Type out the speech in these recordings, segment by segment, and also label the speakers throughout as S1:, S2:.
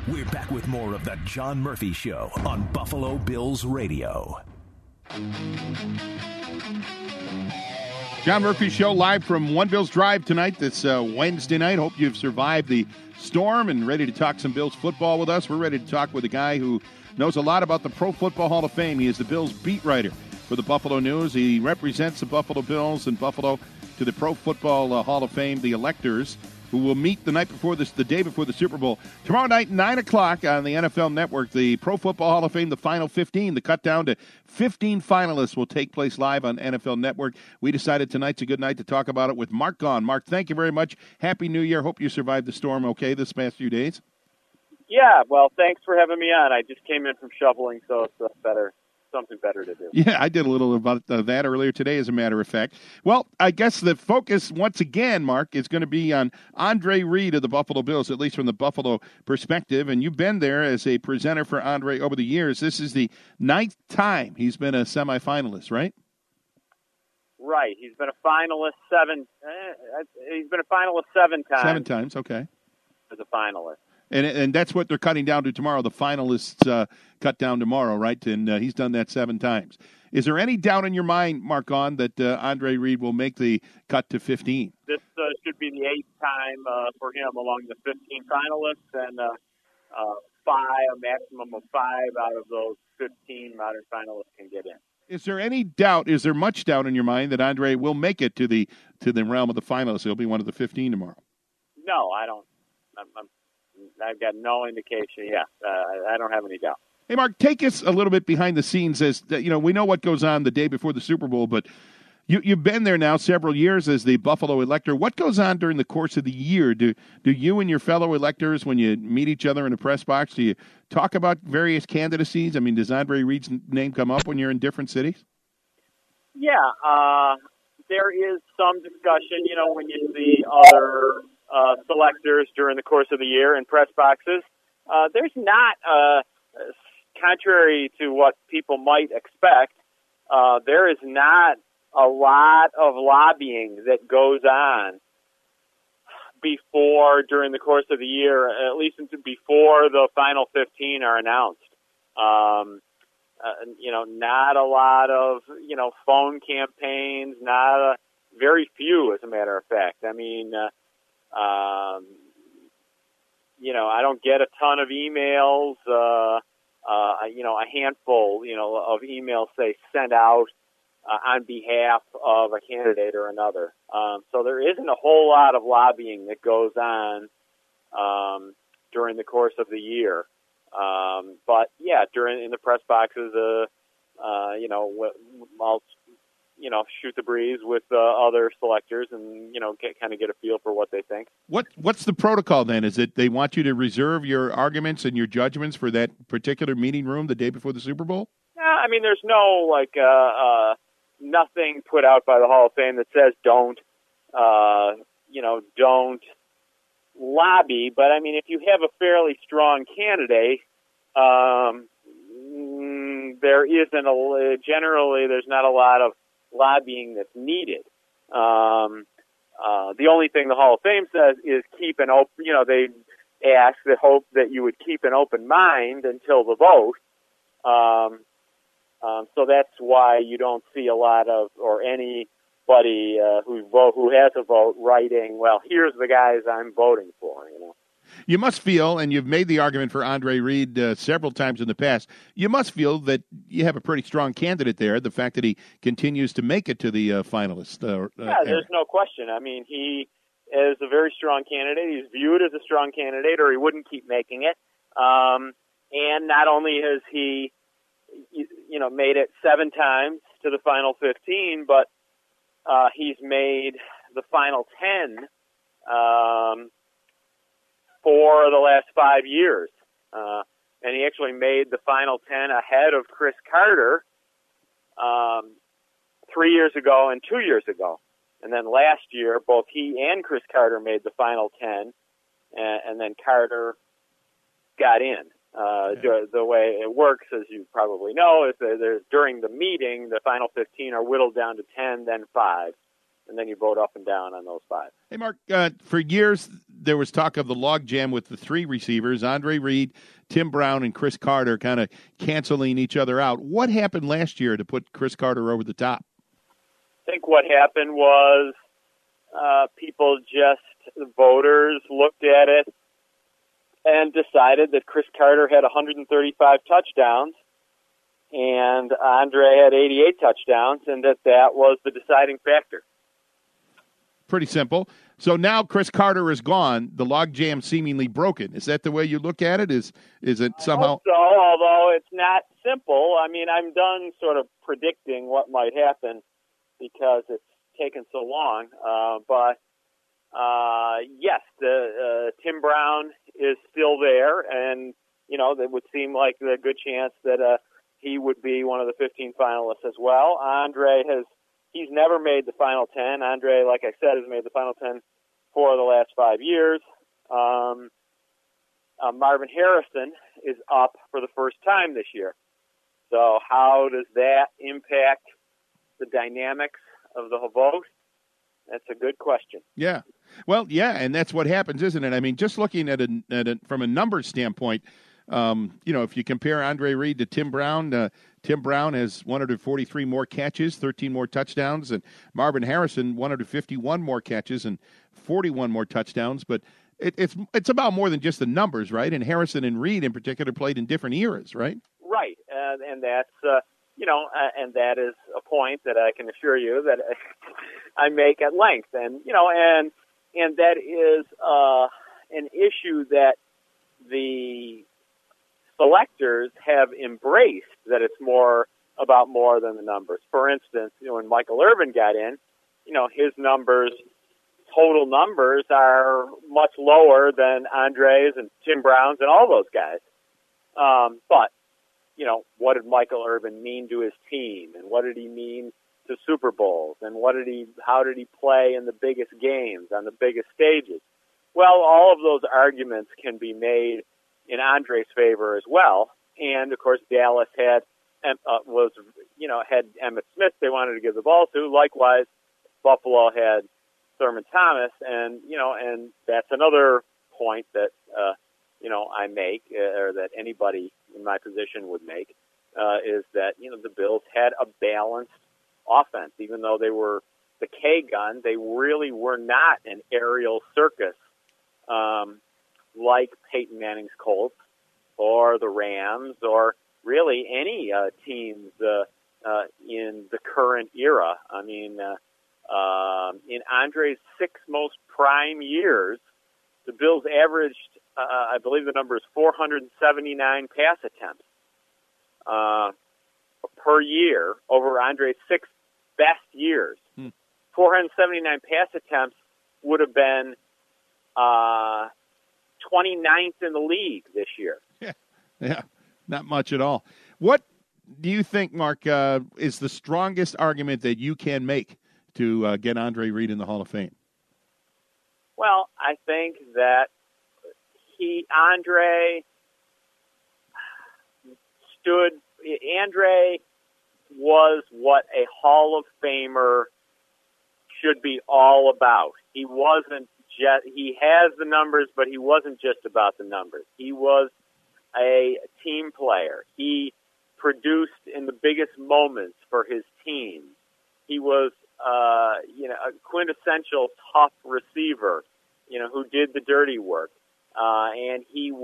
S1: We're back with more of the John Murphy Show on Buffalo Bills Radio.
S2: John Murphy Show live from One Bills Drive tonight. This Wednesday night. Hope you've survived the storm and ready to talk some Bills football with us. We're ready to talk with a guy who knows a lot about the Pro Football Hall of Fame. He is the Bills beat writer for the Buffalo News. He represents the Buffalo Bills in Buffalo to the Pro Football Hall of Fame, the electors, who will meet the day before the Super Bowl. Tomorrow night, 9 o'clock on the NFL Network, the Pro Football Hall of Fame, the final 15, the cut down to 15 finalists will take place live on NFL Network. We decided tonight's a good night to talk about it with Mark Gaughan. Mark, thank you very much. Happy New Year. Hope you survived the storm okay this past few days.
S3: Yeah, well, thanks for having me on. I just came in from shoveling, so it's something better to do.
S2: Yeah, I did a little about that earlier today, as a matter of fact. Well, I guess the focus, once again, Mark, is going to be on Andre Reed of the Buffalo Bills, at least from the Buffalo perspective. And you've been there as a presenter for Andre over the years. This is the 9th time he's been a semifinalist, right?
S3: Right. He's been a finalist seven times.
S2: 7 times, okay.
S3: As a finalist.
S2: And that's what they're cutting down to tomorrow. The finalists cut down tomorrow, right? And he's done that 7 times. Is there any doubt in your mind, Mark Gaughan, that Andre Reed will make the cut to 15?
S3: This should be the 8th time for him among the 15 finalists, and a maximum of 5 out of those 15 modern finalists can get in.
S2: Is there any doubt? Is there much doubt in your mind that Andre will make it to the realm of the finalists? He'll be one of the 15 tomorrow.
S3: No, I don't. I've got no indication. Yeah, I don't have any doubt.
S2: Hey, Mark, take us a little bit behind the scenes. As you know, we know what goes on the day before the Super Bowl, but you've been there now several years as the Buffalo elector. What goes on during the course of the year? Do you and your fellow electors, when you meet each other in a press box, do you talk about various candidacies? I mean, does Andre Reed's name come up when you're in different cities?
S3: Yeah, there is some discussion. You know, when you see other selectors during the course of the year in press boxes. There's not, contrary to what people might expect, there is not a lot of lobbying that goes on during the course of the year, at least before the final 15 are announced. Not a lot of, phone campaigns, very few, as a matter of fact. I mean, I don't get a ton of emails, a handful, of emails, say, sent out on behalf of a candidate or another. So there isn't a whole lot of lobbying that goes on during the course of the year. But, yeah, in the press boxes, I'll shoot the breeze with other selectors and, get a feel for what they think.
S2: What's the protocol then? Is it they want you to reserve your arguments and your judgments for that particular meeting room the day before the Super Bowl?
S3: Yeah, I mean, there's no, nothing put out by the Hall of Fame that says don't lobby. But, I mean, if you have a fairly strong candidate, generally there's not a lot of lobbying that's needed. The only thing the Hall of Fame says is keep an open, they ask that hope that you would keep an open mind until the vote. So that's why you don't see a lot of, or anybody who has a vote writing, well, here's the guys I'm voting for,
S2: You must feel, and you've made the argument for Andre Reed several times in the past, you must feel that you have a pretty strong candidate there, the fact that he continues to make it to the finalists.
S3: There's no question. I mean, he is a very strong candidate. He's viewed as a strong candidate, or he wouldn't keep making it. And not only has he, made it 7 times to the final 15, but he's made the final 10 for the last 5 years. And he actually made the final 10 ahead of Chris Carter 3 years ago and 2 years ago. And then last year, both he and Chris Carter made the final 10, and then Carter got in. The way it works, as you probably know, is that during the meeting, the final 15 are whittled down to 10, then 5. And then you vote up and down on those 5.
S2: Hey, Mark, for years, there was talk of the logjam with the three receivers, Andre Reed, Tim Brown, and Chris Carter, kind of canceling each other out. What happened last year to put Chris Carter over the top?
S3: I think what happened was the voters looked at it and decided that Chris Carter had 135 touchdowns and Andre had 88 touchdowns, and that was the deciding factor.
S2: Pretty simple. So now Chris Carter is gone. The logjam seemingly broken. Is that the way you look at it? Is it somehow?
S3: So, although it's not simple. I mean, I'm done sort of predicting what might happen because it's taken so long. But yes, Tim Brown is still there, and it would seem like a good chance that he would be one of the 15 finalists as well. He's never made the final 10. Andre, like I said, has made the final 10 for the last 5 years. Marvin Harrison is up for the first time this year. So how does that impact the dynamics of the vote? That's a good question.
S2: Yeah. Well, yeah, and that's what happens, isn't it? I mean, just looking at it from a numbers standpoint, if you compare Andre Reed to Tim Brown, Tim Brown has 143 more catches, 13 more touchdowns, and Marvin Harrison 151 more catches and 41 more touchdowns. But it's about more than just the numbers, right? And Harrison and Reed in particular played in different eras, right?
S3: Right, and that's and that is a point that I can assure you that I make at length, and that is an issue that the selectors have embraced, that it's more than the numbers. For instance, when Michael Irvin got in, his total numbers are much lower than Andre's and Tim Brown's and all those guys. But what did Michael Irvin mean to his team, and what did he mean to Super Bowls, and how did he play in the biggest games on the biggest stages? Well, all of those arguments can be made in Andre's favor as well. And of course, Dallas had Emmitt Smith they wanted to give the ball to. Likewise, Buffalo had Thurman Thomas, and that's another point that I make, or that anybody in my position would make, is that the Bills had a balanced offense, even though they were the K gun. They really were not an aerial circus like Peyton Manning's Colts or the Rams or really any teams in the current era. I mean, in Andre's 6 most prime years, the Bills averaged, I believe the number is 479 pass attempts per year over Andre's 6 best years. 479 pass attempts would have been 29th in the league this year.
S2: Yeah, not much at all. What do you think, Mark, is the strongest argument that you can make to get Andre Reed in the Hall of Fame?
S3: Well, I think that Andre was what a Hall of Famer should be all about. He has the numbers, but he wasn't just about the numbers. He was a team player. He produced in the biggest moments for his team. He was, a quintessential tough receiver, who did the dirty work. And it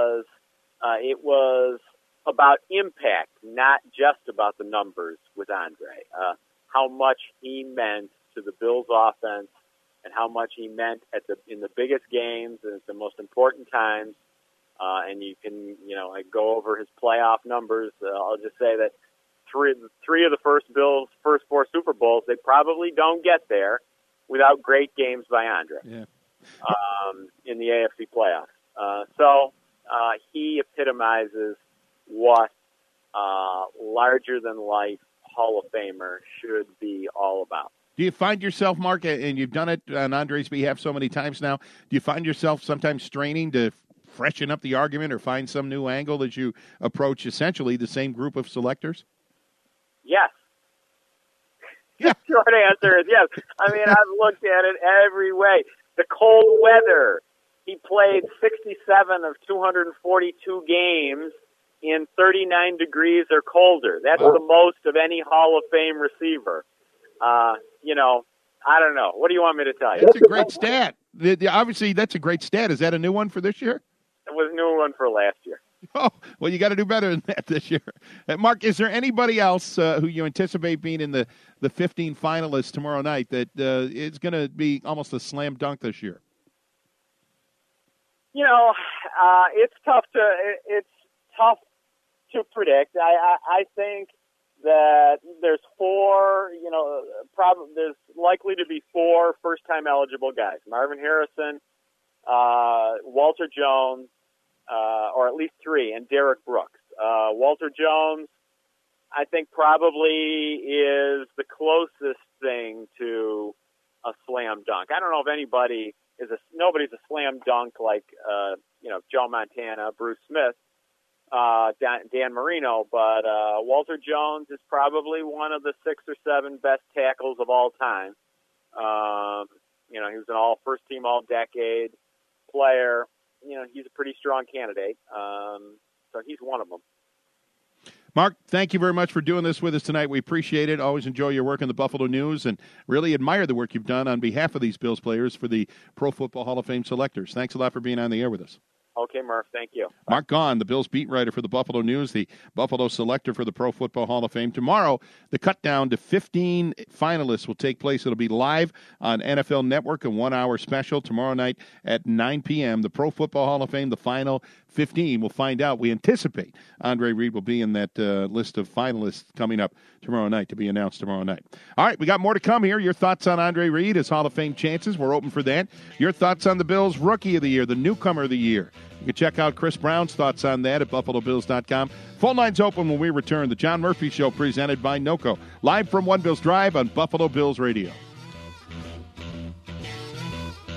S3: was about impact, not just about the numbers with Andre. How much he meant to the Bills offense and how much he meant in the biggest games and at the most important times. And you can, I go over his playoff numbers. I'll just say that three of the Bills' first 4 Super Bowls, they probably don't get there without great games by Andre.
S2: Yeah.
S3: In the AFC playoffs. So he epitomizes what larger-than-life Hall of Famer should be all about.
S2: Do you find yourself, Mark, and you've done it on Andre's behalf so many times now, do you find yourself sometimes straining to freshen up the argument or find some new angle as you approach essentially the same group of selectors?
S3: Yes. The short answer is yes. I mean, I've looked at it every way. The cold weather, he played 67 of 242 games in 39 degrees or colder. That's the most of any Hall of Fame receiver. I don't know. What do you want me to tell you?
S2: That's a great stat. Obviously, that's a great stat. Is that a new one for this year?
S3: It was a new one for last year.
S2: Oh, well, you got to do better than that this year. Mark, is there anybody else who you anticipate being in the 15 finalists tomorrow night that is going to be almost a slam dunk this year?
S3: It's tough to predict. I think that there's there's likely to be 4 first-time eligible guys: Marvin Harrison, Walter Jones, or at least 3, and Derek Brooks. Walter Jones, I think, probably is the closest thing to a slam dunk. I don't know if nobody's a slam dunk like Joe Montana, Bruce Smith, Dan Marino, but Walter Jones is probably one of the 6 or 7 best tackles of all time. He was an first-team all-decade player. He's a pretty strong candidate. So he's one of them.
S2: Mark, thank you very much for doing this with us tonight. We appreciate it. Always enjoy your work in the Buffalo News and really admire the work you've done on behalf of these Bills players for the Pro Football Hall of Fame selectors. Thanks a lot for being on the air with us.
S3: Okay, Murph. Thank you.
S2: Mark Gaughan, the Bills beat writer for the Buffalo News, the Buffalo selector for the Pro Football Hall of Fame. Tomorrow, the cut down to 15 finalists will take place. It'll be live on NFL Network, a 1-hour special tomorrow night at 9 p.m. The Pro Football Hall of Fame, the final 15. We'll find out. We anticipate Andre Reed will be in that list of finalists coming up tomorrow night to be announced tomorrow night. All right, we got more to come here. Your thoughts on Andre Reed, his Hall of Fame chances. We're open for that. Your thoughts on the Bills' Rookie of the Year, the Newcomer of the Year. You can check out Chris Brown's thoughts on that at BuffaloBills.com. Phone lines open when we return. The John Murphy Show presented by NOCO. Live from One Bills Drive on Buffalo Bills Radio.